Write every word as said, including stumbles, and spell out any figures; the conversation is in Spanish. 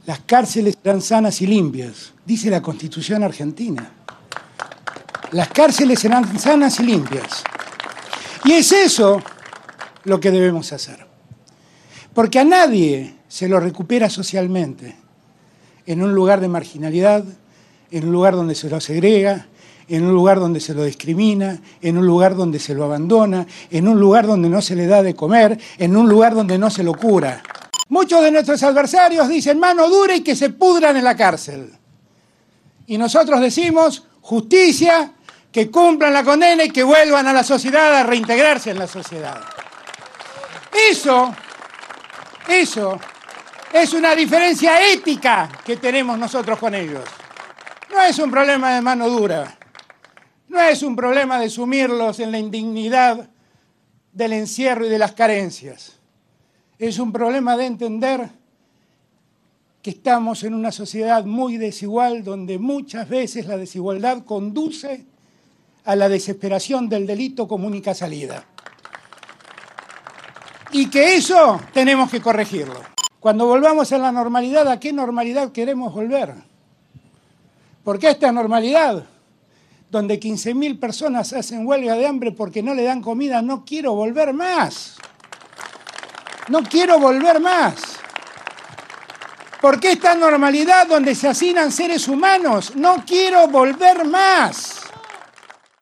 Las cárceles serán sanas y limpias, dice la Constitución argentina. Las cárceles serán sanas y limpias. Y es eso lo que debemos hacer. Porque a nadie se lo recupera socialmente en un lugar de marginalidad, en un lugar donde se lo segrega, en un lugar donde se lo discrimina, en un lugar donde se lo abandona, en un lugar donde no se le da de comer, en un lugar donde no se lo cura. Muchos de nuestros adversarios dicen mano dura y que se pudran en la cárcel. Y nosotros decimos justicia, que cumplan la condena y que vuelvan a la sociedad a reintegrarse en la sociedad. Eso, eso es una diferencia ética que tenemos nosotros con ellos. No es un problema de mano dura, no es un problema de sumirlos en la indignidad del encierro y de las carencias. Es un problema de entender que estamos en una sociedad muy desigual, donde muchas veces la desigualdad conduce a la desesperación del delito como única salida. Y que eso tenemos que corregirlo. Cuando volvamos a la normalidad, ¿a qué normalidad queremos volver? Porque esta normalidad, donde quince mil personas hacen huelga de hambre porque no le dan comida, no quiero volver más. No quiero volver más. Porque esta normalidad donde se hacinan seres humanos, no quiero volver más.